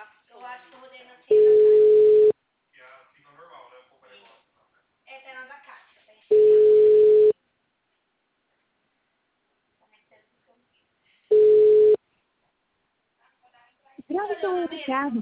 Eu acho que eu rodei na senha da Kátia. E a sigla normal, né? Um pouco negócio. Essa é a da Kátia. Pronto, Ricardo.